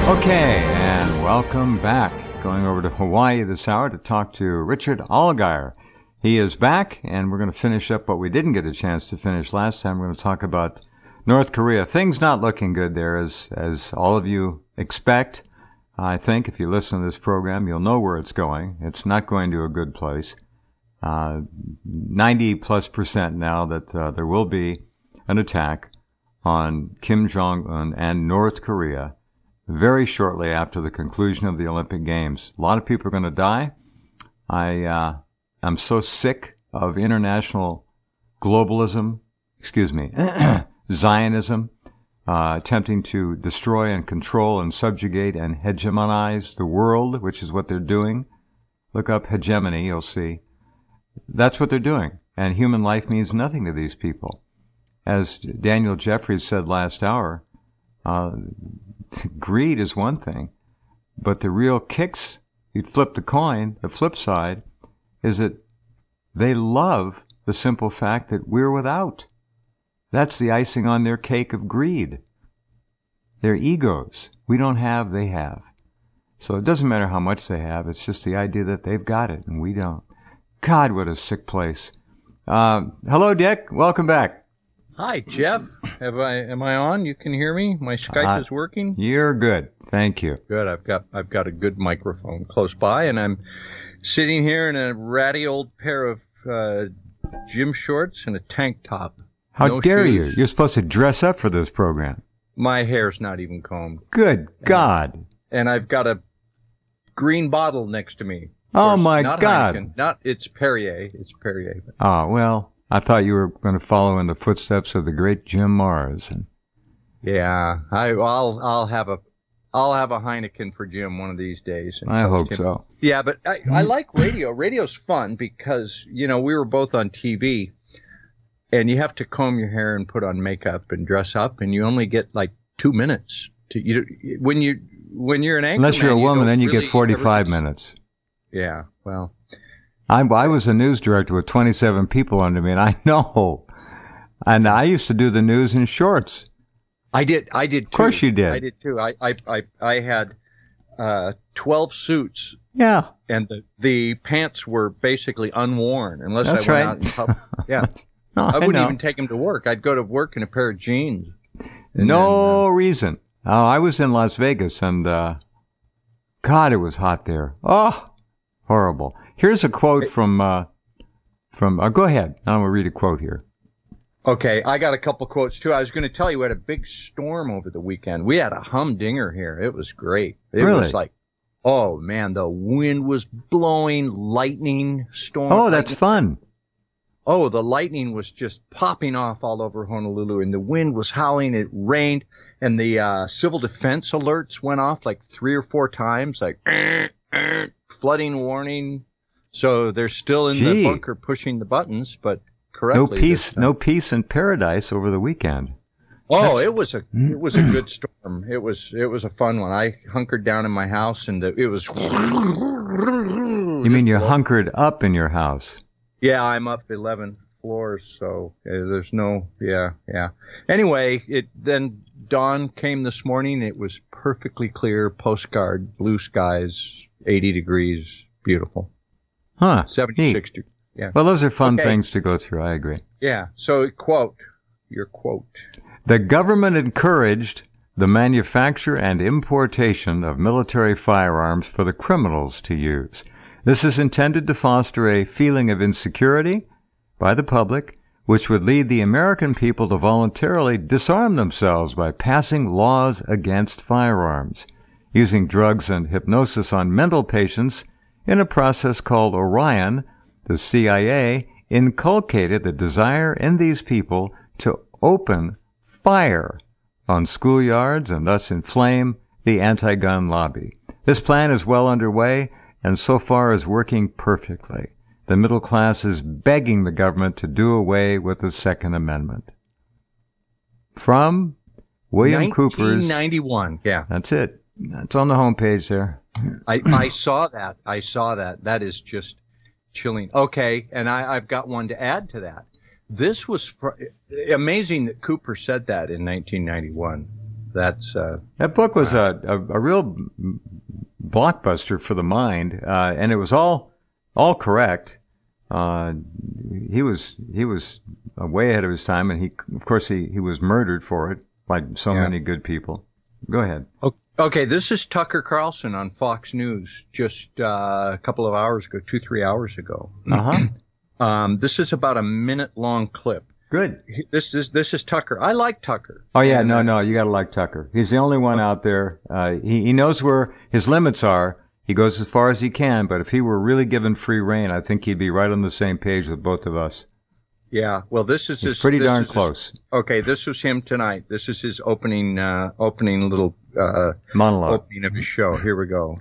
Okay, and welcome back. Going over to Hawaii this hour to talk to Richard Allgaier. He is back, and we're going to finish up what we didn't get a chance to finish last time. We're going to talk about North Korea. Things not looking good there, as all of you expect. I think if you listen to this program, you'll know where it's going. It's not going to a good place. 90+% now that there will be an attack on Kim Jong-un and North Korea very shortly after the conclusion of the Olympic Games. A lot of people are going to die. I'm so sick of international globalism, Zionism, attempting to destroy and control and subjugate and hegemonize the world, which is what they're doing. Look up hegemony, you'll see. That's what they're doing. And human life means nothing to these people. As Daniel Jeffries said last hour, greed is one thing, but the real kicks, you flip the coin, the flip side, is that they love the simple fact that we're without. That's the icing on their cake of greed. Their egos. We don't have, they have. So it doesn't matter how much they have, it's just the idea that they've got it and we don't. God, what a sick place. Hello, Dick. Welcome back. Hi, Jeff. Am I on? You can hear me? My Skype is working? You're good. Thank you. Good. I've got a good microphone close by, and I'm sitting here in a ratty old pair of gym shorts and a tank top. How dare you? You're supposed to dress up for this program. My hair's not even combed. Good God. And I've got a green bottle next to me. Oh, my not God. Heineken, it's Perrier. It's Perrier. Oh, well, I thought you were going to follow in the footsteps of the great Jim Mars. Yeah, I'll have a Heineken for Jim one of these days. I hope so. Yeah, but I like radio. Radio's fun because, we were both on TV, and you have to comb your hair and put on makeup and dress up, and you only get like 2 minutes. When you're an anchor, unless you're a woman, then you get 45 minutes. Yeah, well. I was a news director with 27 people under me, and I know. And I used to do the news in shorts. I did too. Of course you did. I did too. I had 12 suits. Yeah. And the pants were basically unworn unless That's I went right. out in public. Yeah. No, I wouldn't even take them to work. I'd go to work in a pair of jeans. No reason. I was in Las Vegas, and God, it was hot there. Oh, horrible. Here's a quote from go ahead. I'm going to read a quote here. Okay, I got a couple quotes too. I was going to tell you we had a big storm over the weekend. We had a humdinger here. It was great. It really? was like, oh man, the wind was blowing, lightning, storm. Oh, that's fun. Oh, the lightning was just popping off all over Honolulu, and the wind was howling. It rained, and the civil defense alerts went off like 3 or 4 times, like flooding warning. So they're still in the bunker pushing the buttons, but correctly. No peace in paradise over the weekend. Oh, it was a good storm. It was a fun one. I hunkered down in my house, and it was. You mean you hunkered up in your house? Yeah, I'm up 11 floors, so there's no. Yeah. Anyway, then dawn came this morning. It was perfectly clear, postcard, blue skies, 80 degrees, beautiful. Huh. 76 degrees. Yeah. Well, those are fun things to go through. I agree. Yeah. So, your quote. The government encouraged the manufacture and importation of military firearms for the criminals to use. This is intended to foster a feeling of insecurity by the public, which would lead the American people to voluntarily disarm themselves by passing laws against firearms, using drugs and hypnosis on mental patients in a process called Orion. The CIA inculcated the desire in these people to open fire on schoolyards and thus inflame the anti-gun lobby. This plan is well underway and so far is working perfectly. The middle class is begging the government to do away with the Second Amendment. From William Cooper's 1991. Yeah. That's it. That's on the homepage there. I saw that. That is just chilling. Okay, and I've got one to add to that. This was amazing that Cooper said that in 1991. That's that book was a real blockbuster for the mind, and it was all correct. He was way ahead of his time, and of course he was murdered for it, like so many good people. Go ahead. Okay, this is Tucker Carlson on Fox News just a couple of hours ago, 2-3 hours ago. This is about a minute-long clip. Good. This is Tucker. I like Tucker. Oh yeah, no, you got to like Tucker. He's the only one out there. He knows where his limits are. He goes as far as he can, but if he were really given free rein, I think he'd be right on the same page with both of us. Yeah, well, he's pretty darn close. Okay, this was him tonight. This is his opening little monologue. Opening of his show. Here we go.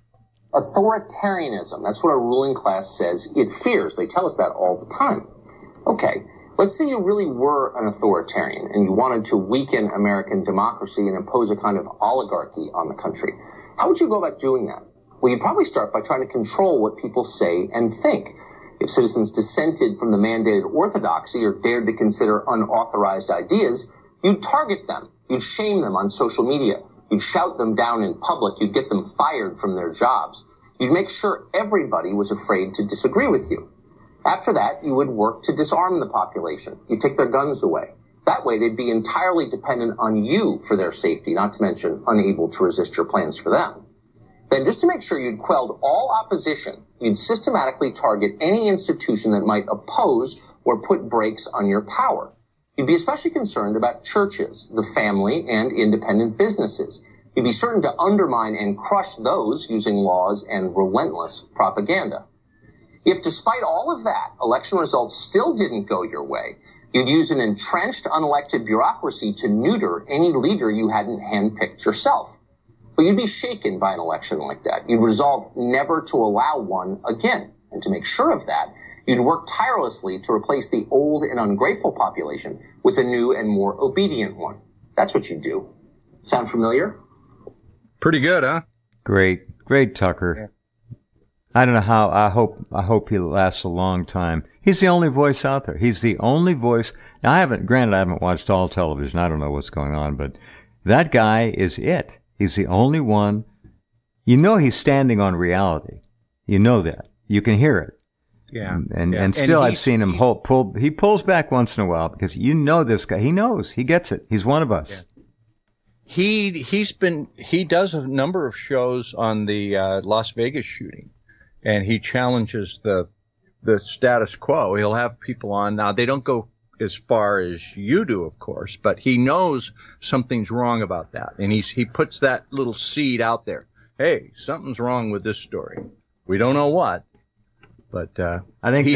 Authoritarianism. That's what our ruling class says it fears. They tell us that all the time. Okay, let's say you really were an authoritarian and you wanted to weaken American democracy and impose a kind of oligarchy on the country. How would you go about doing that? Well, you'd probably start by trying to control what people say and think. If citizens dissented from the mandated orthodoxy or dared to consider unauthorized ideas, you'd target them. You'd shame them on social media. You'd shout them down in public. You'd get them fired from their jobs. You'd make sure everybody was afraid to disagree with you. After that, you would work to disarm the population. You'd take their guns away. That way, they'd be entirely dependent on you for their safety, not to mention unable to resist your plans for them. Then, just to make sure you'd quelled all opposition, you'd systematically target any institution that might oppose or put brakes on your power. You'd be especially concerned about churches, the family, and independent businesses. You'd be certain to undermine and crush those using laws and relentless propaganda. If, despite all of that, election results still didn't go your way, you'd use an entrenched, unelected bureaucracy to neuter any leader you hadn't handpicked yourself. But you'd be shaken by an election like that. You'd resolve never to allow one again. And to make sure of that, you'd work tirelessly to replace the old and ungrateful population with a new and more obedient one. That's what you'd do. Sound familiar? Pretty good, huh? Great, Tucker. Yeah. I don't know how. I hope he lasts a long time. He's the only voice out there. He's the only voice. Now, I haven't watched all television. I don't know what's going on, but that guy is it. He's the only one. You know he's standing on reality. You know that. You can hear it. Yeah. And still I've seen him he pulls back once in a while because you know this guy. He knows. He gets it. He's one of us. Yeah. He does a number of shows on the Las Vegas shooting, and he challenges the status quo. He'll have people on. Now, they don't go as far as you do, of course, but he knows something's wrong about that, and he puts that little seed out there. Hey, something's wrong with this story. We don't know what, but I think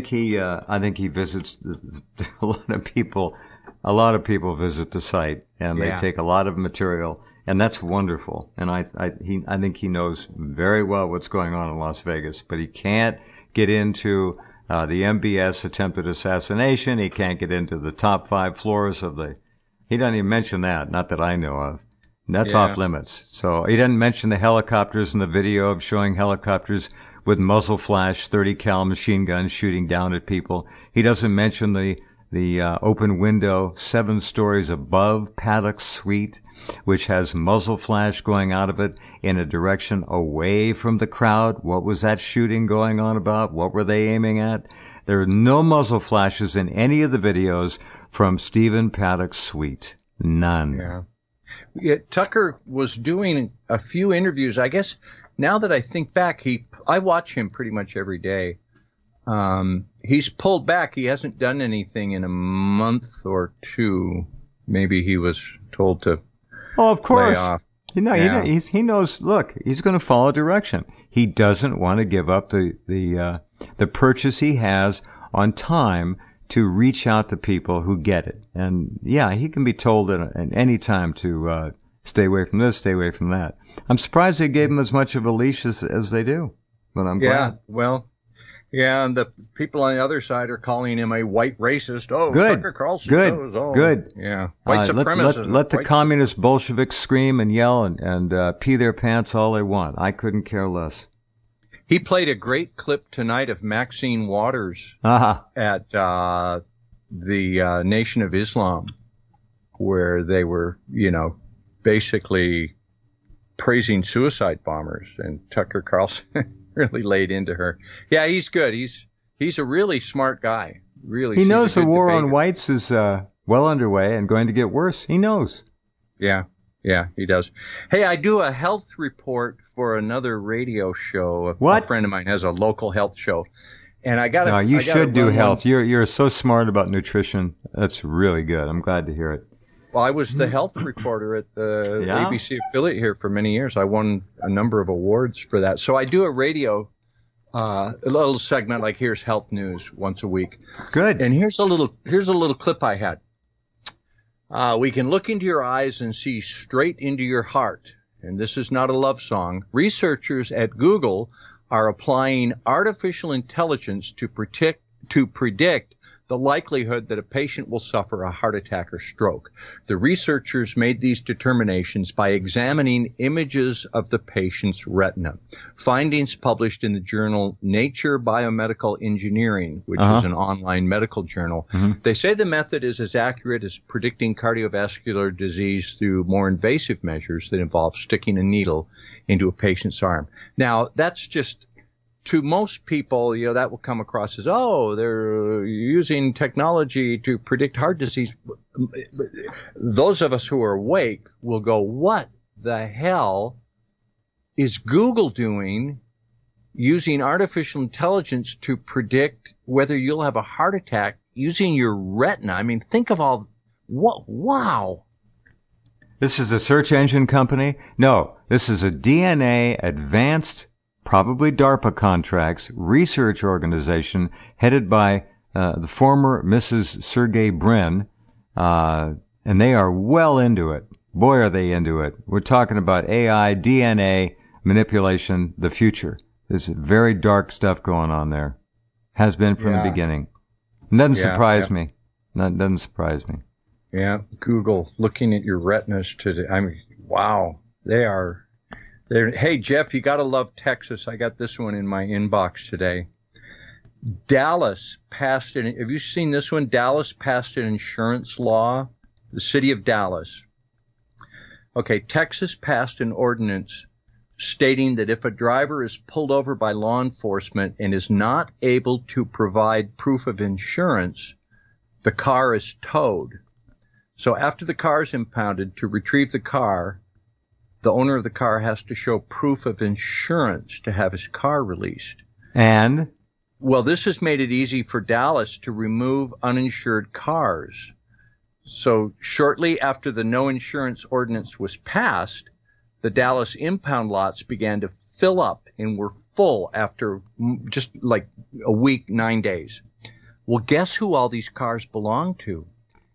he visits a lot of people. A lot of people visit the site, and they take a lot of material, and that's wonderful. And I think he knows very well what's going on in Las Vegas, but he can't get into the MBS attempted assassination. He can't get into the top 5 floors of he doesn't even mention that, not that I know of. That's off limits. So he doesn't mention the helicopters in the video of showing helicopters with muzzle flash 30 cal machine guns shooting down at people. He doesn't mention the open window 7 stories above Paddock's suite, which has muzzle flash going out of it in a direction away from the crowd. What was that shooting going on about? What were they aiming at? There are no muzzle flashes in any of the videos from Stephen Paddock's suite. None. Yeah, Tucker was doing a few interviews. I guess now that I think back, I watch him pretty much every day. He's pulled back. He hasn't done anything in a month or two. Maybe he was told to of course. lay off. He knows, look, he's going to follow direction. He doesn't want to give up the purchase he has on time to reach out to people who get it. And he can be told at any time to stay away from this, stay away from that. I'm surprised they gave him as much of a leash as they do, but I'm glad. Well, and the people on the other side are calling him a white racist. Oh, good. Tucker Carlson. Good. Yeah. White supremacist. Let the communist Bolsheviks scream and yell and pee their pants all they want. I couldn't care less. He played a great clip tonight of Maxine Waters at the Nation of Islam, where they were, basically praising suicide bombers, and Tucker Carlson really laid into her. Yeah, he's good. He's a really smart guy. Really, he knows the war on whites is well underway and going to get worse. He knows. Yeah, he does. Hey, I do a health report for another radio show. What? A friend of mine has a local health show, and I got. No, you should do health. You're so smart about nutrition. That's really good. I'm glad to hear it. Well, I was the health reporter at the ABC affiliate here for many years. I won a number of awards for that. So I do a radio, a little segment like Here's Health News once a week. Good. And here's a little clip I had. We can look into your eyes and see straight into your heart. And this is not a love song. Researchers at Google are applying artificial intelligence to predict the likelihood that a patient will suffer a heart attack or stroke. The researchers made these determinations by examining images of the patient's retina. Findings published in the journal Nature Biomedical Engineering, which is an online medical journal. They say the method is as accurate as predicting cardiovascular disease through more invasive measures that involve sticking a needle into a patient's arm. Now, that's just... To most people, that will come across as, they're using technology to predict heart disease. Those of us who are awake will go, what the hell is Google doing using artificial intelligence to predict whether you'll have a heart attack using your retina? I mean, think of wow. This is a search engine company? No, this is a DNA advanced, probably DARPA contracts, research organization headed by the former Mrs. Sergey Brin, and they are well into it. Boy, are they into it. We're talking about AI, DNA, manipulation, the future. There's very dark stuff going on there. Has been from the beginning. It doesn't surprise me. That doesn't surprise me. Yeah, Google looking at your retinas today. I mean, wow. Hey, Jeff, you got to love Texas. I got this one in my inbox today. Dallas passed have you seen this one? Dallas passed an insurance law. The city of Dallas. Okay, Texas passed an ordinance stating that if a driver is pulled over by law enforcement and is not able to provide proof of insurance, the car is towed. So after the car is impounded, to retrieve the car, the owner of the car has to show proof of insurance to have his car released. And? Well, this has made it easy for Dallas to remove uninsured cars. So shortly after the no insurance ordinance was passed, the Dallas impound lots began to fill up and were full after just like a week, 9 days. Well, guess who all these cars belong to?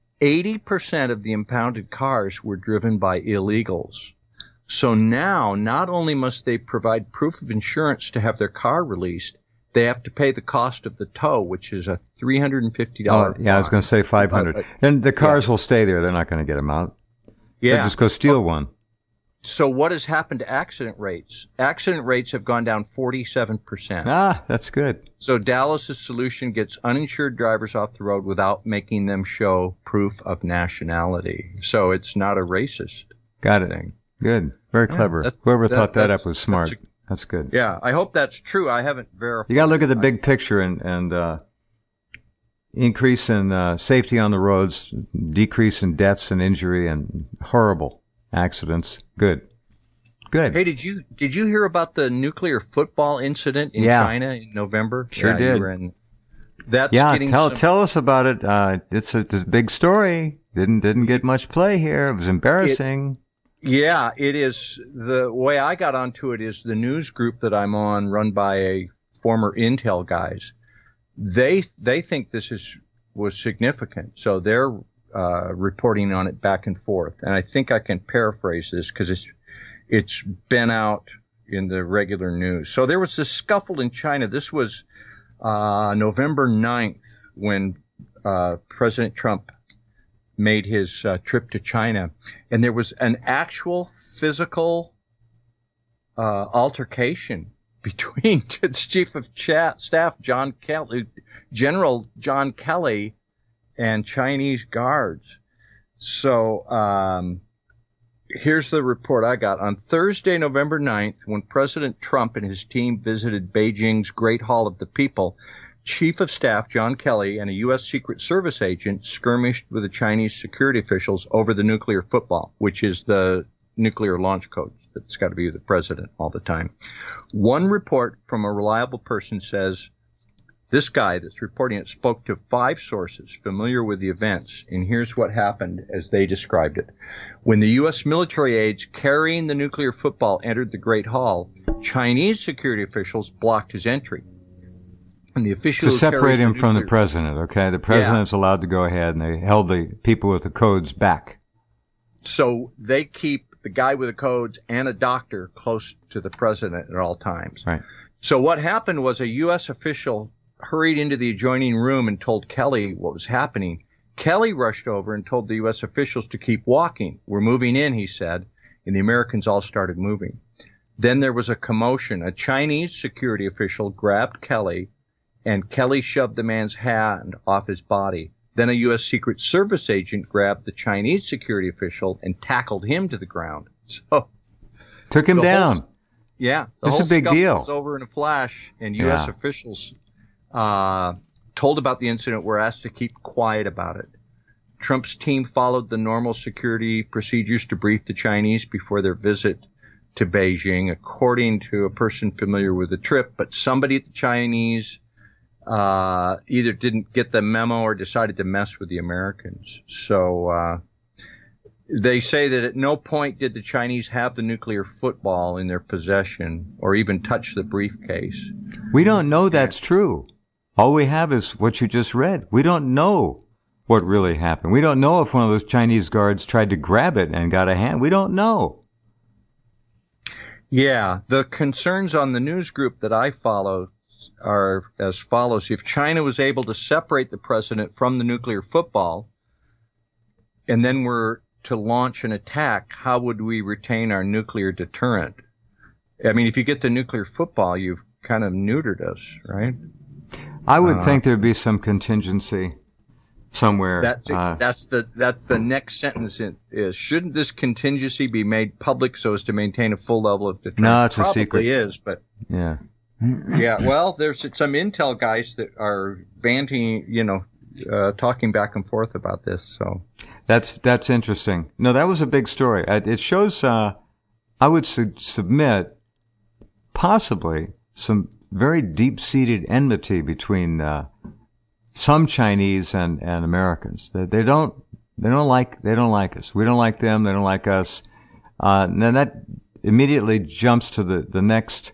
80% of the impounded cars were driven by illegals. So now, not only must they provide proof of insurance to have their car released, they have to pay the cost of the tow, which is a $350 fine. Yeah, I was going to say $500. And the cars will stay there. They're not going to get them out. Yeah. They'll just go steal one. So what has happened to accident rates? Accident rates have gone down 47%. Ah, that's good. So Dallas's solution gets uninsured drivers off the road without making them show proof of nationality. So it's not a racist thing. Good. Very clever. Whoever thought that up was smart. That's good. Yeah, I hope that's true. I haven't verified. You got to look at the big picture and increase in safety on the roads, decrease in deaths and injury and horrible accidents. Good. Hey, did you hear about the nuclear football incident in China in November? Sure did. You were in, that's tell us about it. It's a big story. Didn't get much play here. It was embarrassing. Yeah, it is. The way I got onto it is the news group that I'm on, run by a former Intel guys. They think this was significant, so they're reporting on it back and forth. And I think I can paraphrase this because it's been out in the regular news. So there was this scuffle in China. This was November 9th when President Trump made his trip to China, and there was an actual physical altercation between the Chief of Staff General John Kelly and Chinese guards. So here's the report I got. On Thursday, November 9th, when President Trump and his team visited Beijing's Great Hall of the People, Chief of Staff John Kelly and a U.S. Secret Service agent skirmished with the Chinese security officials over the nuclear football, which is the nuclear launch code that's got to be with the president all the time. One report from a reliable person says this guy that's reporting it spoke to 5 sources familiar with the events, and here's what happened as they described it. When the U.S. military aides carrying the nuclear football entered the Great Hall, Chinese security officials blocked his entry. And the official to separate him from the president, okay? The president's allowed to go ahead, and they held the people with the codes back. So they keep the guy with the codes and a doctor close to the president at all times. Right. So what happened was a U.S. official hurried into the adjoining room and told Kelly what was happening. Kelly rushed over and told the U.S. officials to keep walking. We're moving in, he said, and the Americans all started moving. Then there was a commotion. A Chinese security official grabbed Kelly, and Kelly shoved the man's hand off his body. Then a U.S. Secret Service agent grabbed the Chinese security official and tackled him to the ground. So took him down. The It's whole a big scuffle deal. was over in a flash, and U.S. officials told about the incident were asked to keep quiet about it. Trump's team followed the normal security procedures to brief the Chinese before their visit to Beijing, according to a person familiar with the trip. But somebody at the Chinese either didn't get the memo or decided to mess with the Americans. So they say that at no point did the Chinese have the nuclear football in their possession or even touch the briefcase. We don't know that's true. All we have is what you just read. We don't know what really happened. We don't know if one of those Chinese guards tried to grab it and got a hand. We don't know. Yeah, the concerns on the news group that I follow are as follows. If China was able to separate the president from the nuclear football and then were to launch an attack, how would we retain our nuclear deterrent? I mean, if you get the nuclear football, you've kind of neutered us, right? I would think there'd be some contingency somewhere. That's the next sentence is, shouldn't this contingency be made public so as to maintain a full level of deterrence? No, it's a secret. Probably is, but yeah. Yeah, well, there's some intel guys that are banting, talking back and forth about this. So that's interesting. No, that was a big story. It shows. I would submit possibly some very deep-seated enmity between some Chinese and Americans. They don't like us. We don't like them. They don't like us. And then that immediately jumps to the next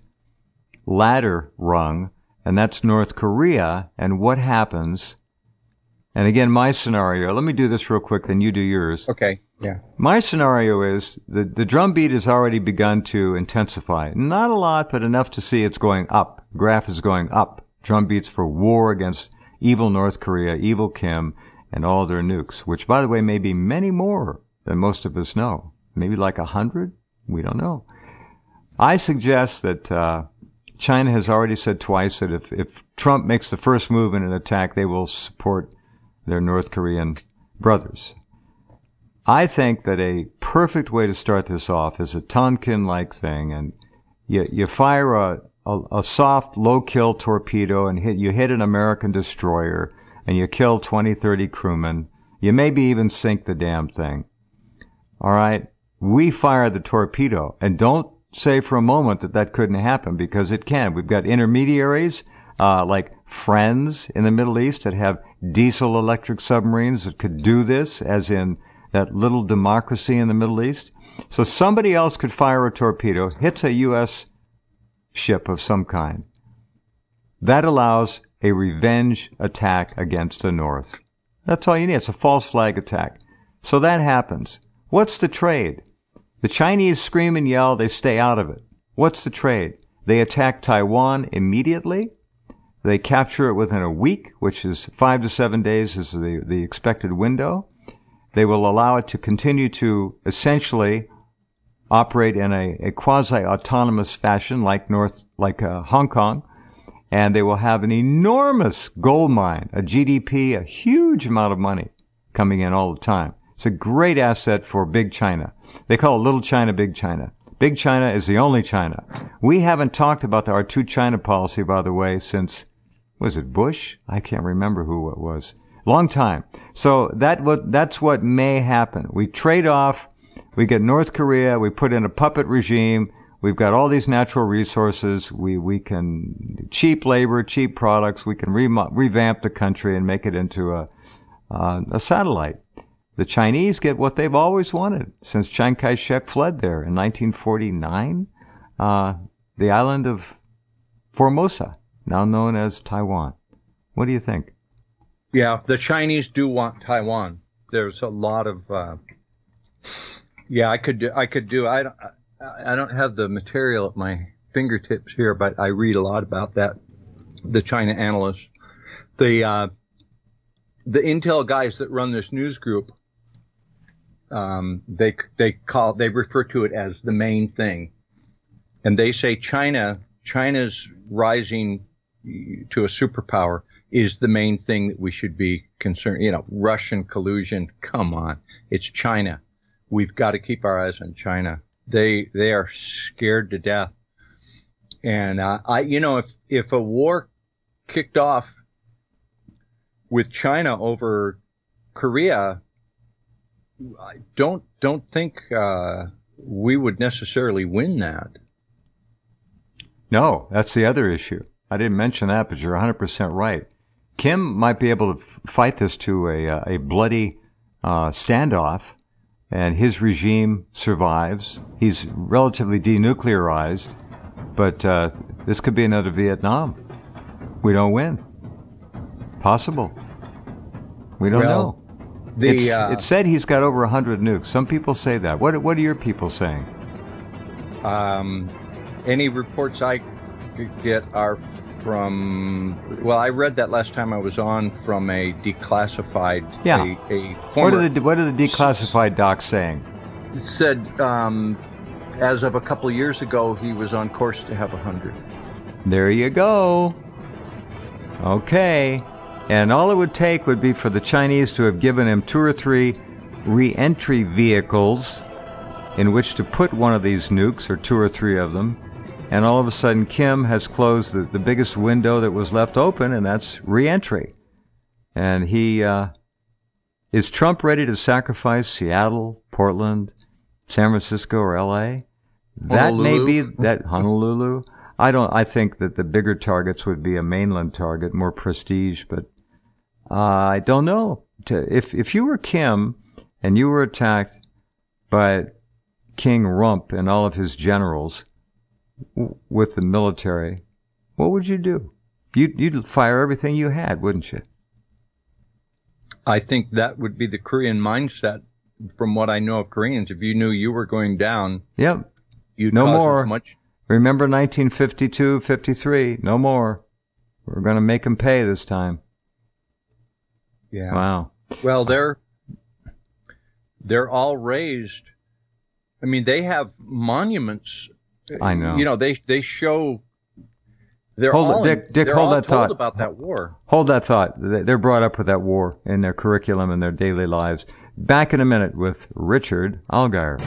ladder rung, and that's North Korea. And what happens? And again, my scenario. Let me do this real quick, then you do yours. Okay. Yeah. My scenario is the drumbeat has already begun to intensify. Not a lot, but enough to see it's going up. Graph is going up. Drumbeats for war against evil North Korea, evil Kim, and all their nukes, which, by the way, may be many more than most of us know. Maybe like 100? We don't know. I suggest that China has already said twice that if Trump makes the first move in an attack, they will support their North Korean brothers. I think that a perfect way to start this off is a Tonkin-like thing, and you fire a soft, low-kill torpedo and you hit an American destroyer, and you kill 20, 30 crewmen. You maybe even sink the damn thing. All right? We fire the torpedo, and don't say for a moment that couldn't happen, because it can. We've got intermediaries like friends in the Middle East that have diesel-electric submarines that could do this, as in that little democracy in the Middle East. So somebody else could fire a torpedo, hits a U.S. ship of some kind. That allows a revenge attack against the North. That's all you need. It's a false flag attack. So that happens. What's the trade? The Chinese scream and yell. They stay out of it. What's the trade? They attack Taiwan immediately. They capture it within a week, which is 5 to 7 days is the expected window. They will allow it to continue to essentially operate in a quasi-autonomous fashion like Hong Kong, and they will have an enormous gold mine, a GDP, a huge amount of money coming in all the time. It's a great asset for Big China. They call it Little China, Big China. Big China is the only China. We haven't talked about our two China policy, by the way, since, was it Bush? I can't remember who it was. Long time. So that's what may happen. We trade off. We get North Korea. We put in a puppet regime. We've got all these natural resources. We can cheap labor, cheap products. We can revamp the country and make it into a satellite. The Chinese get what they've always wanted since Chiang Kai-shek fled there in 1949, the island of Formosa, now known as Taiwan. What do you think? Yeah, the Chinese do want Taiwan. There's a lot of I could do. I don't have the material at my fingertips here, but I read a lot about that. The China analysts, the intel guys that run this news group, they refer to it as the main thing, and they say China's rising to a superpower is the main thing that we should be concerned. Russian collusion. Come on, it's China. We've got to keep our eyes on China. They are scared to death. And if a war kicked off with China over Korea, I don't think we would necessarily win that. No, that's the other issue. I didn't mention that, but you're 100% right. Kim might be able to fight this to a bloody standoff, and his regime survives. He's relatively denuclearized, but this could be another Vietnam. We don't win. It's possible. We don't know. It said he's got over 100 nukes. Some people say that. What are your people saying? Any reports I get are from, well, I read that last time I was on from a declassified, a former. What are the declassified docs saying? It said, as of a couple of years ago, he was on course to have 100. There you go. Okay. And all it would take would be for the Chinese to have given him 2 or 3 re-entry vehicles in which to put one of these nukes, or 2 or 3 of them, and all of a sudden Kim has closed the biggest window that was left open, and that's re-entry. And is Trump ready to sacrifice Seattle, Portland, San Francisco, or L.A.? That may be that Honolulu. I think that the bigger targets would be a mainland target, more prestige, but I don't know. If you were Kim and you were attacked by King Rump and all of his generals with the military, what would you do? You'd fire everything you had, wouldn't you? I think that would be the Korean mindset. From what I know of Koreans, if you knew you were going down, yep, you'd no cause more. As much. Remember 1952, 53? No more. We're going to make them pay this time. Yeah. Wow. Well, they're all raised. I mean, they have monuments. I know. They show. They're hold all Dick, they're hold all that told thought. About that war. Hold that thought. They're brought up with that war in their curriculum and their daily lives. Back in a minute with Richard Allgaier.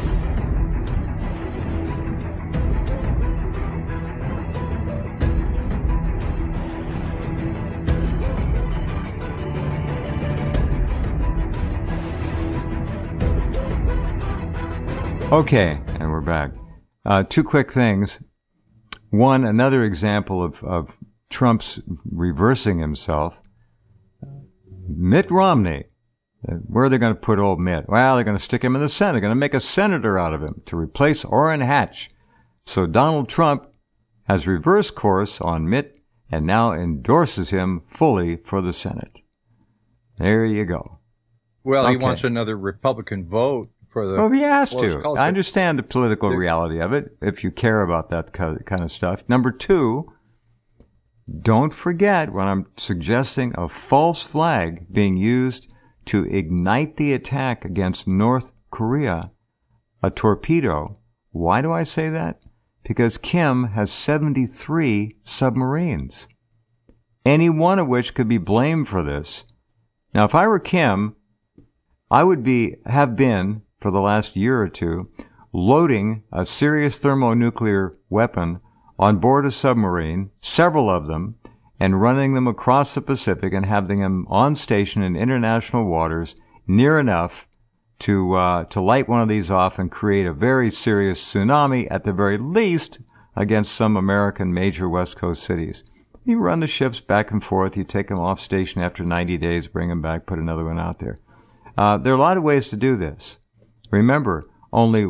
Okay, and we're back. 2 quick things. One, another example of Trump's reversing himself. Mitt Romney. Where are they going to put old Mitt? Well, they're going to stick him in the Senate. They're going to make a senator out of him to replace Orrin Hatch. So Donald Trump has reversed course on Mitt and now endorses him fully for the Senate. There you go. Well, Okay. He wants another Republican vote. Well, he has to. I understand the political reality of it, if you care about that kind of stuff. Number 2, don't forget when I'm suggesting a false flag being used to ignite the attack against North Korea, a torpedo. Why do I say that? Because Kim has 73 submarines, any one of which could be blamed for this. Now, if I were Kim, I would have been, for the last year or two, loading a serious thermonuclear weapon on board a submarine, several of them, and running them across the Pacific and having them on station in international waters near enough to light one of these off and create a very serious tsunami, at the very least, against some American major West Coast cities. You run the ships back and forth, you take them off station after 90 days, bring them back, put another one out there. There are a lot of ways to do this. Remember, only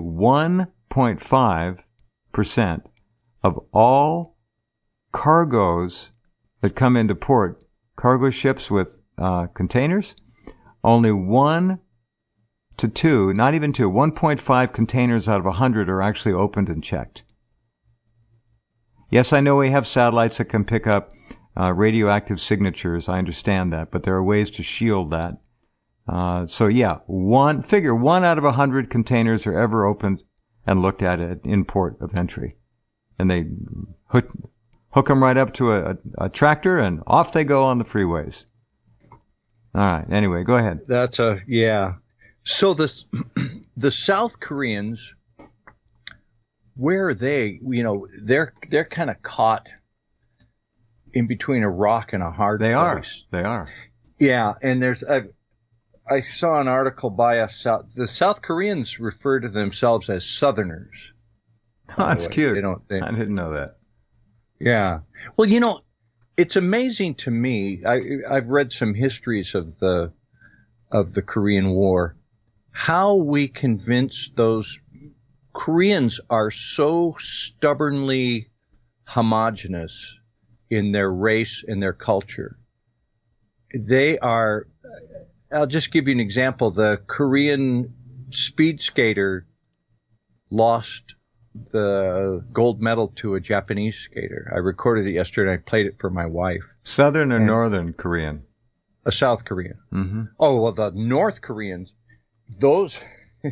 1.5% of all cargoes that come into port, cargo ships with containers, only 1 to 2, not even 2, 1.5 containers out of 100 are actually opened and checked. Yes, I know we have satellites that can pick up radioactive signatures. I understand that, but there are ways to shield that. So yeah, one out of 100 containers are ever opened and looked at in port of entry, and they hook them right up to a tractor, and off they go on the freeways. All right. Anyway, go ahead. Yeah. So the South Koreans, where are they? You know, they're kind of caught in between a rock and a hard place. They are. Yeah, and I saw an article by the South Koreans refer to themselves as Southerners. Oh, that's cute. I didn't know that. Yeah. Well, you know, it's amazing to me. I've read some histories of the Korean War. How we convinced those Koreans are so stubbornly homogenous in their race and their culture. They are. I'll just give you an example. The Korean speed skater lost the gold medal to a Japanese skater. I recorded it yesterday and I played it for my wife. Southern or Northern Korean? A South Korean. Mm-hmm. Oh, well, the North Koreans, those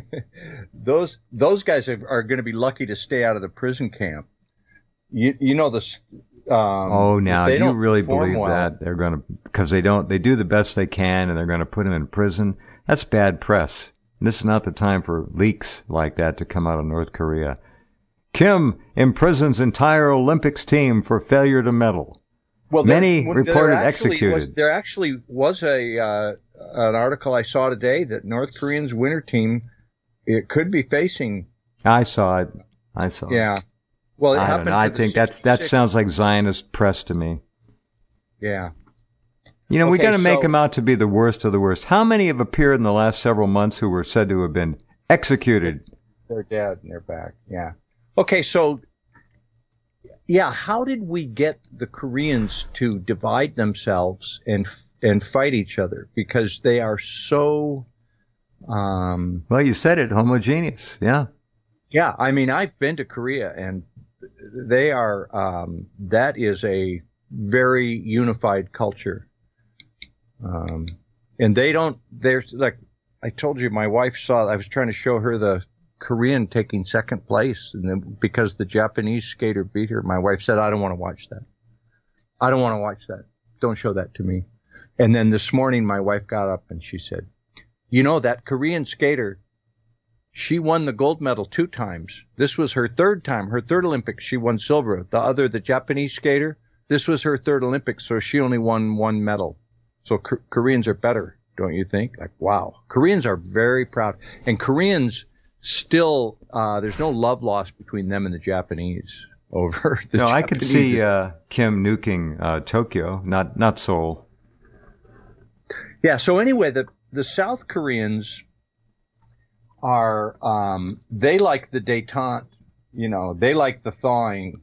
guys are going to be lucky to stay out of the prison camp. You know this. Now you really believe that they're going to, because they do the best they can, and they're going to put them in prison? That's bad press. This is not the time for leaks like that to come out of North Korea. Kim imprisons entire Olympics team for failure to medal. Well, many reported executed. There actually was an article I saw today that North Korea's winter team, it could be facing. I saw it. Yeah. Well, it happened. I think that sounds like Zionist press to me. Yeah. You know, we got to make them out to be the worst of the worst. How many have appeared in the last several months who were said to have been executed? They're dead and they're back. Yeah. Okay, so yeah, how did we get the Koreans to divide themselves and fight each other? Because they are so. Well, you said it, homogeneous. Yeah. Yeah, I mean, I've been to Korea, and they are. That is a very unified culture. And they don't. There's like I told you, my wife saw. I was trying to show her the Korean taking second place, and then because the Japanese skater beat her, my wife said, "I don't want to watch that. I don't want to watch that. Don't show that to me." And then this morning, my wife got up and she said, "You know that Korean skater? She won the gold medal 2 times. This was her 3rd time, her 3rd Olympics. She won silver. The Japanese skater, this was her 3rd Olympics, so she only won 1 medal. So Koreans are better, don't you think? Like, wow. Koreans are very proud. And Koreans still, there's no love lost between them and the Japanese over the Japanese. I could see Kim nuking Tokyo, not Seoul. Yeah, so anyway, the South Koreans are, they like the détente, you know, they like the thawing.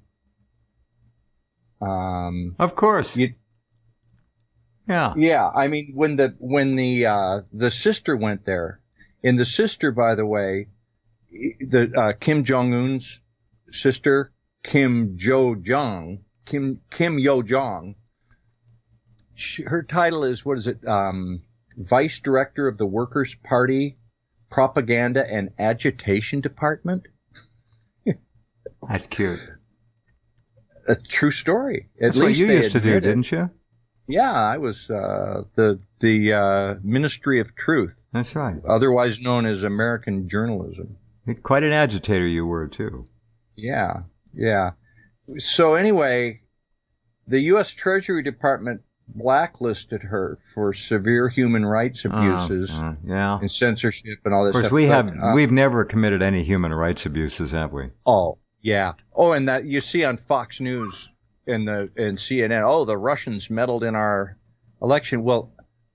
Of course. Yeah. Yeah, I mean, when the sister went there, and the sister, by the way, the Kim Jong-un's sister, Kim Yo-jong, her title is, what is it, Vice Director of the Workers' Party Propaganda and Agitation Department. That's cute. A true story. That's what you used to do, didn't you? Yeah, I was the Ministry of Truth, That's right. otherwise known as American Journalism. Quite an agitator you were, too. Yeah, yeah. So anyway, the U.S. Treasury Department blacklisted her for severe human rights abuses Yeah. and censorship and all this Of course, stuff. we've never committed any human rights abuses, have we? Oh, yeah. Oh, and that you see on Fox News and CNN. Oh, the Russians meddled in our election. Well,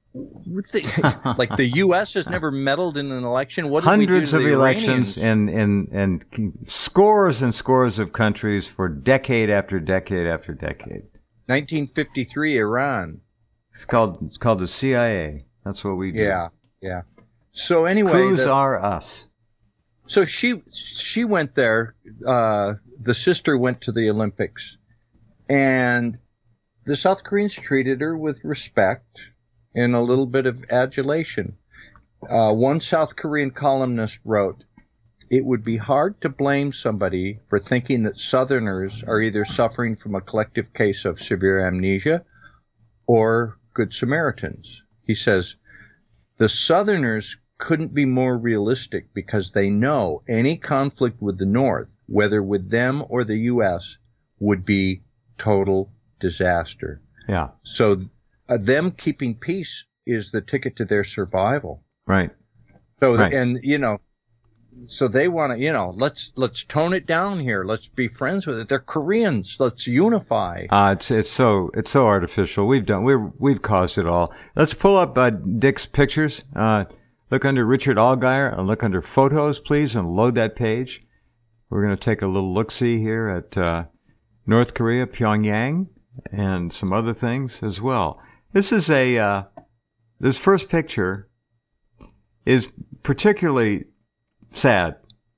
like the U.S. has never meddled in an election. What did Hundreds we do to of the elections Iranians? in scores and scores of countries for decade after decade after decade. 1953, Iran. It's called the CIA. That's what we do. Yeah, yeah. So anyway, Coups are us. so she went there. The sister went to the Olympics, and the South Koreans treated her with respect and a little bit of adulation. One South Korean columnist wrote, "It would be hard to blame somebody for thinking that Southerners are either suffering from a collective case of severe amnesia or Good Samaritans." He says, "The Southerners couldn't be more realistic because they know any conflict with the North, whether with them or the U.S., would be total disaster." Yeah. So them keeping peace is the ticket to their survival. Right. So, Right. and, so they want to, let's tone it down here. Let's be friends with it. They're Koreans. Let's unify. It's so artificial. We've caused it all. Let's pull up Dick's pictures. Look under Richard Allgaier and look under photos, please, and load that page. We're going to take a little look-see here at North Korea, Pyongyang, and some other things as well. This is this first picture is particularly sad,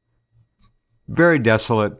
very desolate.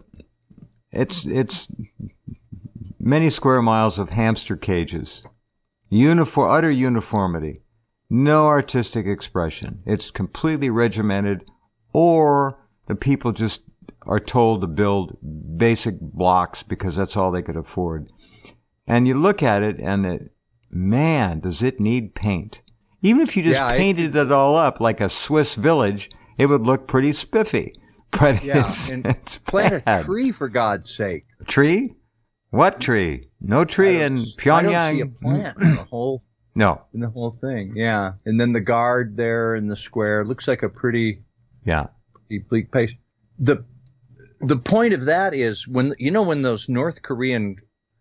It's many square miles of hamster cages, utter uniformity, no artistic expression. It's completely regimented, or the people just are told to build basic blocks because that's all they could afford. And you look at it, and man, does it need paint. Even if you just painted it all up like a Swiss village, it would look pretty spiffy. But it's plant bad. a tree, for God's sake. A tree? What tree? No tree in Pyongyang. I don't see a plant in the whole thing. Yeah. And then the guard there in the square looks like a pretty bleak place. The point of that is when those North Korean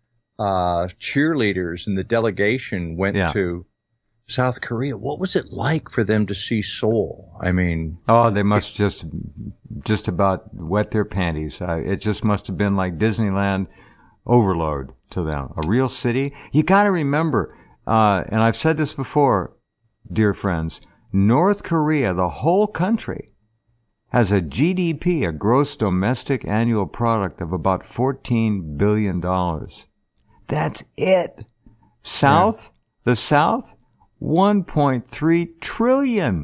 cheerleaders and the delegation went to South Korea, what was it like for them to see Seoul? I mean, they must just about wet their panties. It just must have been like Disneyland overload to them. A real city. You got to remember, and I've said this before, dear friends, North Korea, the whole country, has a GDP, a gross domestic annual product, of about $14 billion. That's it. The South, 1.3 trillion.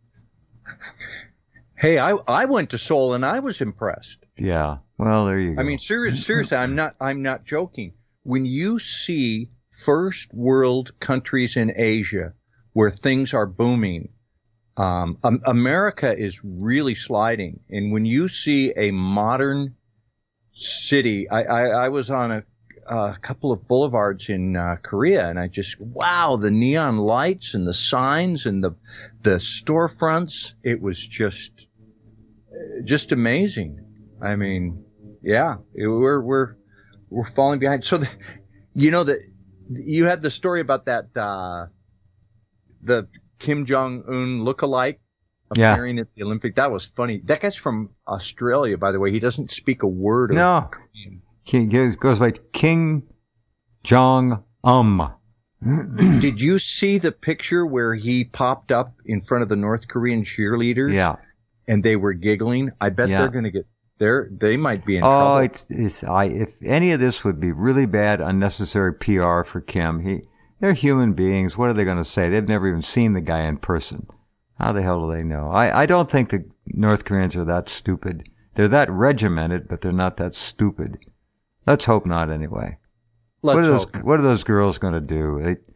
Hey, I went to Seoul and I was impressed. Yeah. Well, there you go. I mean, seriously, I'm not joking. When you see first world countries in Asia where things are booming, America is really sliding. And when you see a modern city, I was on a couple of boulevards in Korea, and I just, wow, the neon lights and the signs and the storefronts. It was just amazing. I mean, yeah, we're falling behind. So, you had the story about that, the Kim Jong-un lookalike appearing at the Olympic. That was funny. That guy's from Australia, by the way. He doesn't speak a word of Korean. He goes by King Jong-un. Did you see the picture where he popped up in front of the North Korean cheerleaders? Yeah. And they were giggling? I bet they're going to get there. They might be in trouble. If any of this would be really bad, unnecessary PR for Kim, they're human beings. What are they going to say? They've never even seen the guy in person. How the hell do they know? I don't think the North Koreans are that stupid. They're that regimented, but they're not that stupid. Let's hope not, anyway. What are those girls going to do?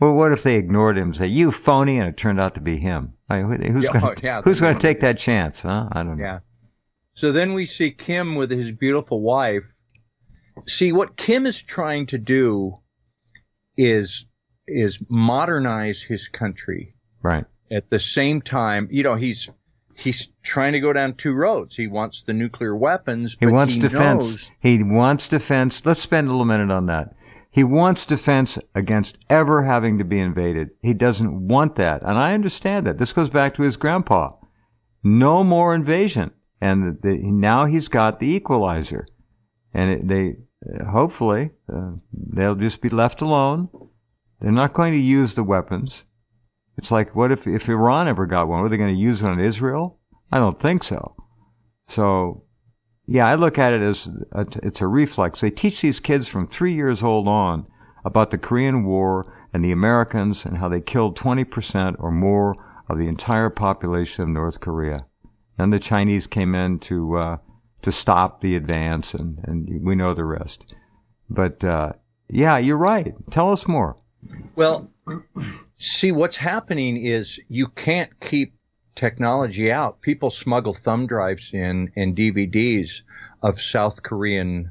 Well, what if they ignored him and say, "You phony," and it turned out to be him? Who's going to take that chance? Huh? I don't know. Yeah. So then we see Kim with his beautiful wife. See, what Kim is trying to do is modernize his country. Right. At the same time, he's trying to go down two roads. He wants the nuclear weapons, but he wants defense. He wants defense. Let's spend a little minute on that. He wants defense against ever having to be invaded. He doesn't want that. And I understand that. This goes back to his grandpa. No more invasion. And now he's got the equalizer. And hopefully, they'll just be left alone. They're not going to use the weapons. It's like, what if Iran ever got one? Were they going to use one on Israel? I don't think so. So, yeah, I look at it as it's a reflex. They teach these kids from 3 years old on about the Korean War and the Americans and how they killed 20% or more of the entire population of North Korea. And the Chinese came in to stop the advance, and we know the rest. But, yeah, you're right. Tell us more. Well, see, what's happening is you can't keep technology out. People smuggle thumb drives in and DVDs of South Korean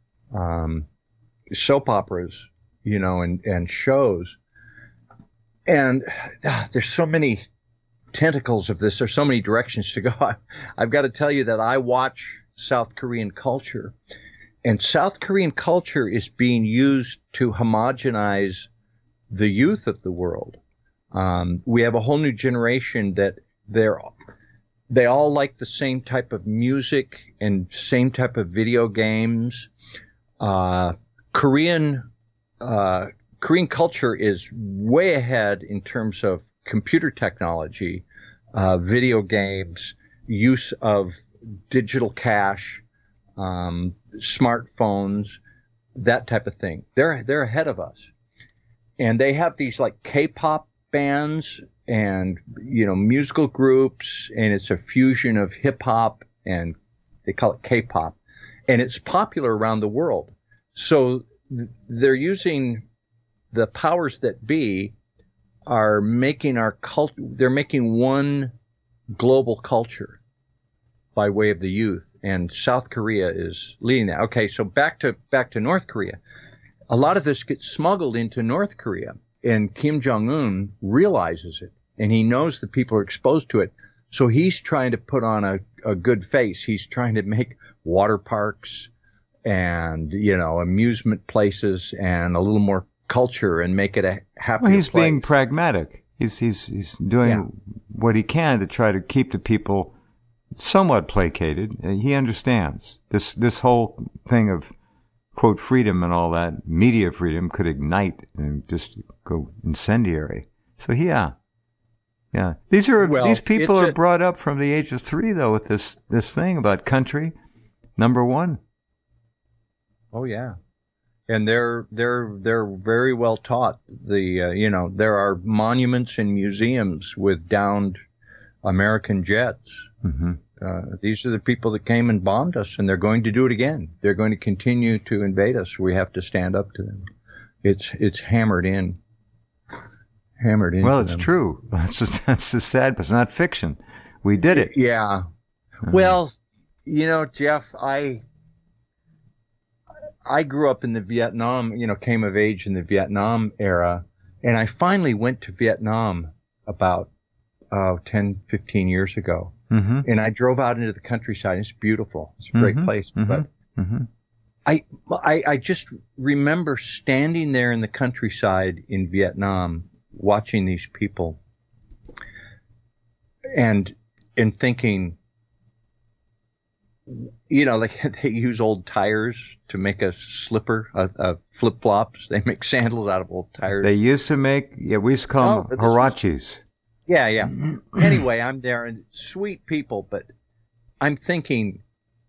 soap operas, and shows. And there's so many tentacles of this. There's so many directions to go. I've got to tell you that I watch South Korean culture, and South Korean culture is being used to homogenize the youth of the world. We have a whole new generation that they all like the same type of music and same type of video games. Korean culture is way ahead in terms of computer technology, video games, use of digital cash, smartphones, that type of thing. They're ahead of us. And they have these like K-pop bands and, musical groups, and it's a fusion of hip hop, and they call it K-pop, and it's popular around the world. So they're using the powers that be are making they're making one global culture by way of the youth, and South Korea is leading that. Okay, so back to North Korea. A lot of this gets smuggled into North Korea, and Kim Jong-un realizes it, and he knows that people are exposed to it. So he's trying to put on a good face. He's trying to make water parks and, amusement places and a little more culture and make it a happier Well, he's place. being pragmatic. He's doing what he can to try to keep the people somewhat placated. He understands this whole thing of quote freedom and all that, media freedom could ignite and just go incendiary. So yeah. These people are brought up from the age of 3 though with this thing about country, number one. Oh yeah, and they're very well taught. There are monuments and museums with downed American jets. Mm-hmm. These are the people that came and bombed us, and they're going to do it again. They're going to continue to invade us. We have to stand up to them. It's hammered in. Well, it's true. That's the sad, but it's not fiction. We did it. Yeah. Well, Jeff, I grew up in the Vietnam, came of age in the Vietnam era, and I finally went to Vietnam about 10, 15 years ago. Mm-hmm. And I drove out into the countryside. It's beautiful. It's a great place. Mm-hmm. But I just remember standing there in the countryside in Vietnam, watching these people and thinking, like they use old tires to make a slipper, flip-flops. They make sandals out of old tires. They used to make, we used to call them huaraches. Yeah. Anyway, I'm there, and sweet people, but I'm thinking,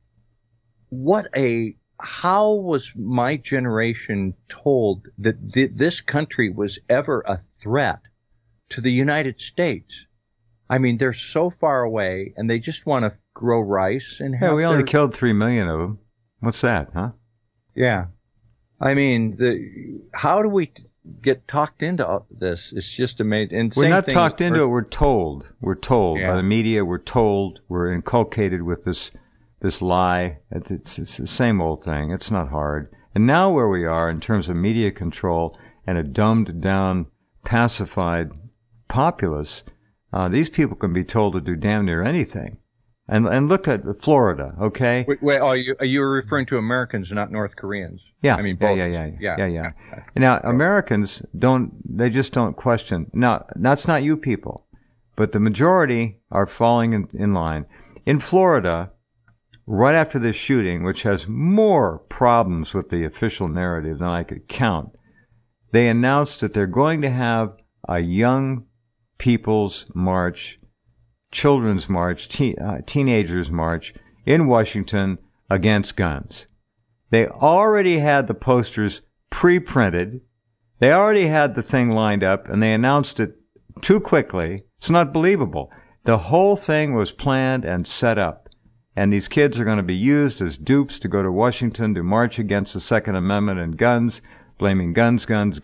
how was my generation told that this country was ever a threat to the United States? I mean, they're so far away, and they just want to grow rice and have. Yeah, we only killed 3 million of them. What's that, huh? Yeah. I mean, how do we get talked into this. It's just amazing. And we're same not thing talked with- into it. We're told. We're told Yeah. by the media. We're told. We're inculcated with this lie. It's the same old thing. It's not hard. And now where we are in terms of media control and a dumbed down, pacified populace, these people can be told to do damn near anything. And look at Florida, okay? Wait, are you referring to Americans, not North Koreans? Yeah, I mean both. Yeah. Now, Americans they just don't question. Now, that's not you people, but the majority are falling in line. In Florida, right after this shooting, which has more problems with the official narrative than I could count, they announced that they're going to have a young people's march, children's march, teenagers march in Washington against guns. They already had the posters pre-printed. They already had the thing lined up, and they announced it too quickly. It's not believable. The whole thing was planned and set up, and these kids are going to be used as dupes to go to Washington to march against the Second Amendment and guns, blaming guns.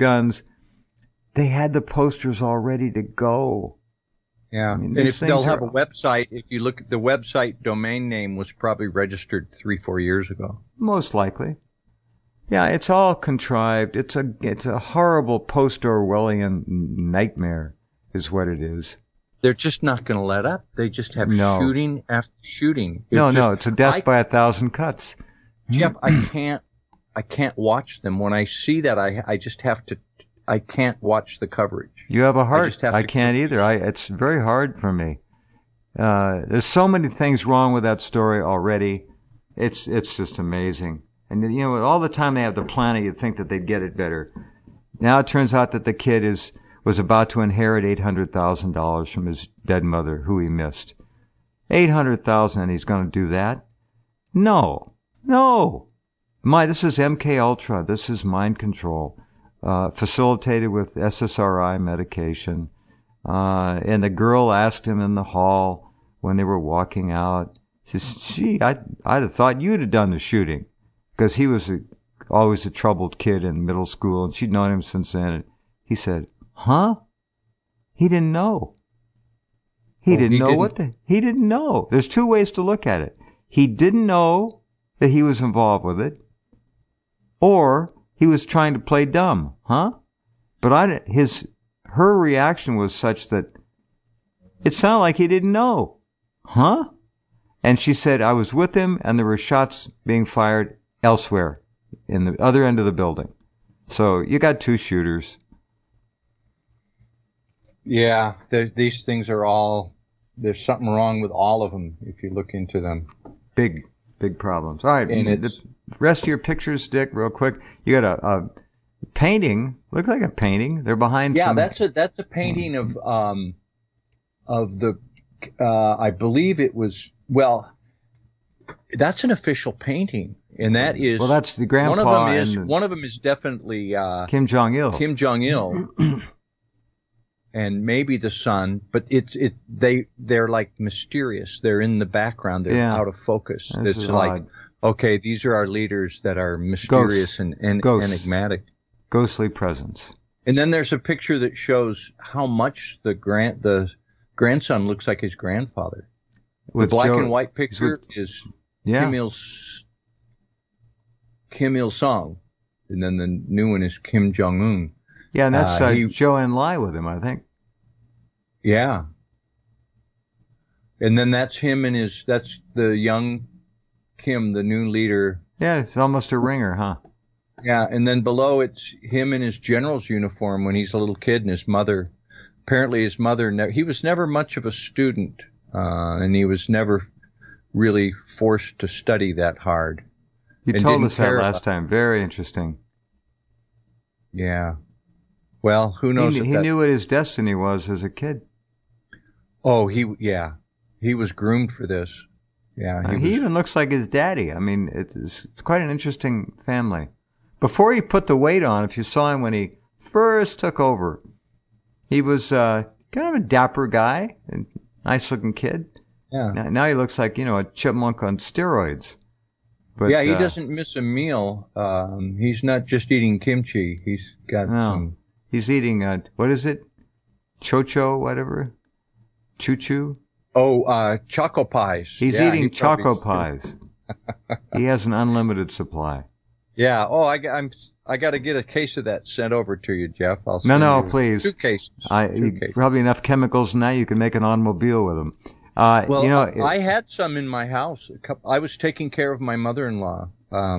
They had the posters all ready to go. Yeah, I mean, and these if they'll things have are- a website, if you look at the website domain name was probably registered 3-4 years ago. Most likely. Yeah, it's all contrived. It's a horrible post-Orwellian nightmare is what it is. They're just not going to let up. They just have No. shooting after shooting. It's a death by 1,000 cuts. Jeff, I can't watch them. When I see that, I just have to. I can't watch the coverage. You have a I heart. just have I to- can't either. It's very hard for me. There's so many things wrong with that story already. It's just amazing. And you know, all the time they have to plan it, you'd think that they'd get it better. Now it turns out that the kid was about to inherit $800,000 from his dead mother, who he missed. $800,000, and he's going to do that? No. This is MK Ultra. This is mind control, facilitated with SSRI medication. And the girl asked him in the hall when they were walking out. She says, "Gee, I'd have thought you'd have done the shooting," because he was always a troubled kid in middle school, and she'd known him since then. And he said, "Huh?" He didn't know. He didn't know. There's two ways to look at it. He didn't know that he was involved with it, or he was trying to play dumb, huh? But her reaction was such that it sounded like he didn't know, huh? And she said, "I was with him, and there were shots being fired elsewhere in the other end of the building." So you got two shooters. Yeah, these things are all. There's something wrong with all of them if you look into them. Big problems. All right, And the rest of your pictures, Dick, real quick. You got a painting. Looks like a painting. They're behind. Yeah, some... that's a painting of the. I believe it was. Well, that's an official painting, and that is. Well, that's the grandpa. One of them is definitely Kim Jong-il. Kim Jong-il. And maybe the son, but they're like mysterious. They're in the background. They're out of focus. This it's is like, odd. okay, these are our leaders that are mysterious and enigmatic. Ghostly presence. And then there's a picture that shows how much the grandson looks like his grandfather. With the black Joe, and white picture is Kim Il Sung, and then the new one is Kim Jong Un. Yeah, and that's Zhou Enlai with him, I think. Yeah. And then that's him and that's the young Kim, the new leader. Yeah, it's almost a ringer, huh? Yeah, and then below it's him in his general's uniform when he's a little kid, and his mother. Apparently his mother, he was never much of a student, and he was never really forced to study that hard. You told us that last time. Very interesting. Yeah. Well, who knows? He knew what his destiny was as a kid. Oh, he was groomed for this. Yeah, he even looks like his daddy. I mean, it's quite an interesting family. Before he put the weight on, if you saw him when he first took over, he was kind of a dapper guy, a nice-looking kid. Yeah. Now he looks like, a chipmunk on steroids. But, yeah, he doesn't miss a meal. He's not just eating kimchi. He's got some He's eating, what is it? Chocho, whatever? Choo-choo? Oh, Choco Pies. He's eating Choco Pies. He has an unlimited supply. Yeah. Oh, I got to get a case of that sent over to you, Jeff. I'll send No, you please. 2 cases. Probably enough chemicals now you can make an automobile with them. Well, I had some in my house. I was taking care of my mother-in-law,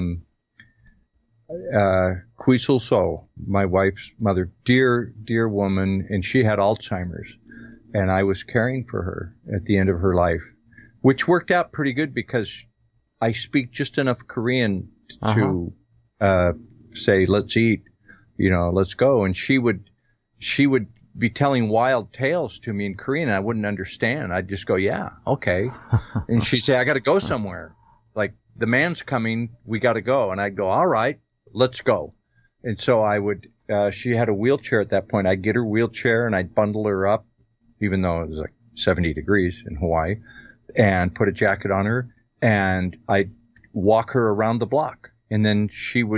Quisel So, my wife's mother, dear woman, and she had Alzheimer's, and I was caring for her at the end of her life, which worked out pretty good because I speak just enough Korean to say, let's eat, let's go. And she would be telling wild tales to me in Korean, and I wouldn't understand. I'd just go, yeah, okay. And she'd say, I got to go somewhere. Like, the man's coming, we got to go. And I'd go, all right, let's go. And so I would, she had a wheelchair at that point. I'd get her wheelchair and I'd bundle her up, even though it was like 70 degrees in Hawaii, and put a jacket on her, and I'd walk her around the block. And then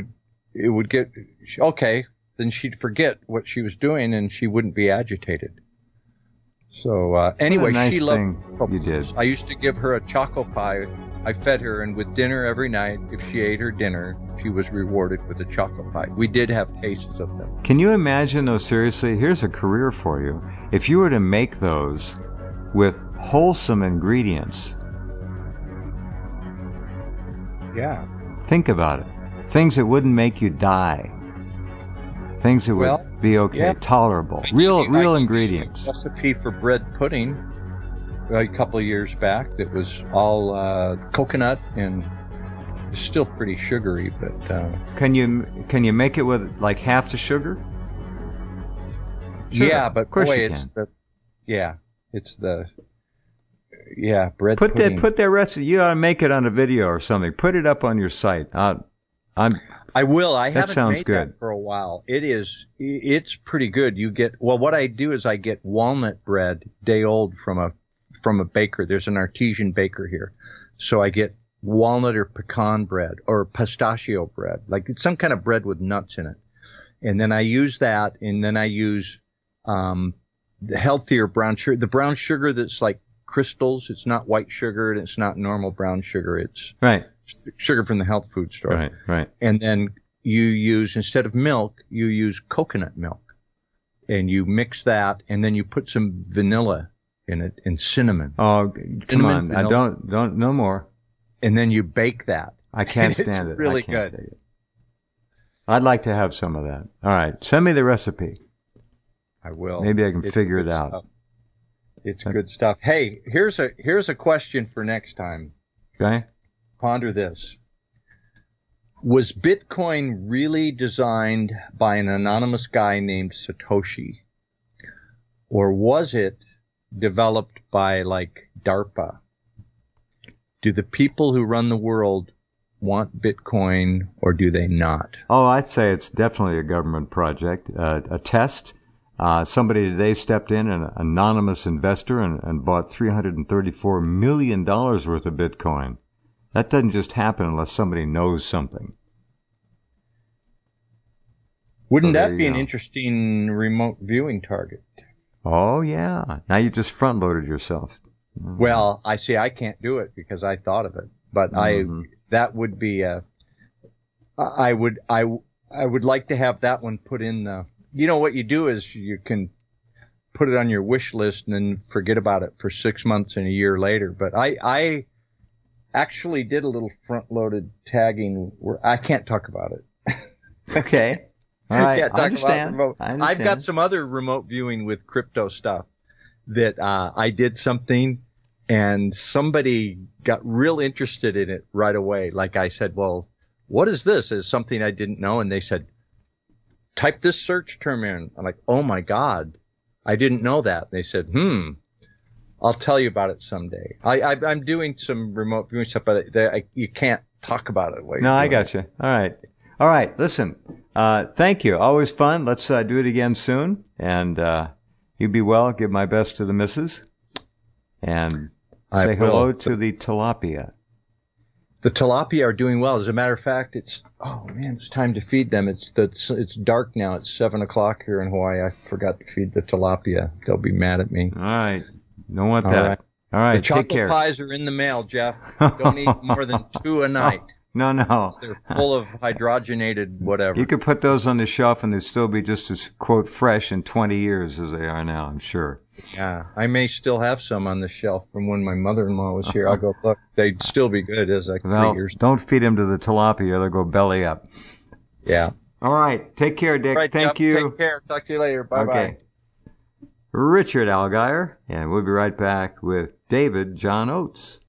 then she'd forget what she was doing and she wouldn't be agitated. So, anyway, nice she loved you did. I used to give her a Choco Pie. I fed her, and with dinner every night, if she ate her dinner, she was rewarded with a Choco Pie. We did have tastes of them. Can you imagine, though, seriously, here's a career for you. If you were to make those with wholesome ingredients. Yeah. Think about it. Things that wouldn't make you die. Things that would be okay, yeah. Tolerable. Real ingredients. Recipe for bread pudding a couple of years back that was all coconut and still pretty sugary, but Can you make it with like half the sugar? Sure. Yeah, but of course boy, you it's can. Bread Put pudding. Put that recipe. You ought to make it on a video or something. Put it up on your site. I will. I haven't sounds made good. that for a while. It's pretty good. What I do is I get walnut bread day old from a baker. There's an artesian baker here. So I get walnut or pecan bread or pistachio bread. Like it's some kind of bread with nuts in it. And then I use that, and then I use the healthier brown sugar. The brown sugar that's like crystals. It's not white sugar and it's not normal brown sugar. It's right. Sugar from the health food store. Right. And then you use, instead of milk, you use coconut milk. And you mix that, and then you put some vanilla in it and cinnamon. Oh, come on. Vanilla. I don't, no more. And then you bake that. I can't stand it. It's really I can't good. take it. I'd like to have some of that. All right. Send me the recipe. I will. Maybe I can figure it out. Stuff. It's good stuff. Hey, here's a question for next time. Okay. Ponder this. Was Bitcoin really designed by an anonymous guy named Satoshi? Or was it developed by, like, DARPA? Do the people who run the world want Bitcoin, or do they not? Oh, I'd say it's definitely a government project, a test. Somebody today stepped in, an anonymous investor, and bought $334 million worth of Bitcoin. That doesn't just happen unless somebody knows something. Wouldn't that be an interesting remote viewing target? Oh, yeah. Now you just front-loaded yourself. Mm-hmm. Well, I can't do it because I thought of it. But that would be I would like to have that one put in the, what you do is you can put it on your wish list and then forget about it for 6 months and a year later. But I actually did a little front-loaded tagging where I can't talk about it. Okay. All right. I understand. I've got some other remote viewing with crypto stuff that I did something and somebody got real interested in it right away. Like I said, well, what is this? It's something I didn't know. And they said, type this search term in. I'm like, oh my God, I didn't know that. And they said, I'll tell you about it someday. I'm doing some remote viewing stuff, but you can't talk about it. No, I got you. All right. Listen, thank you. Always fun. Let's do it again soon. And you be well. Give my best to the missus. And say hello to the tilapia. The tilapia are doing well. As a matter of fact, it's time to feed them. It's dark now. It's 7:00 here in Hawaii. I forgot to feed the tilapia. They'll be mad at me. All right. Don't want All that. right. All right. The chocolate Take care. pies are in the mail, Jeff. Don't eat more than 2 a night. No. They're full of hydrogenated whatever. You could put those on the shelf and they'd still be just as, quote, fresh in 20 years as they are now, I'm sure. Yeah, I may still have some on the shelf from when my mother-in-law was here. I'll go look. They'd still be good as like 3 years. Don't feed them to the tilapia. They'll go belly up. Yeah. All right. Take care, Dick. Right, Thank Jeff, you. Take care. Talk to you later. Bye-bye. Okay. Richard Allgaier, and we'll be right back with David John Oates.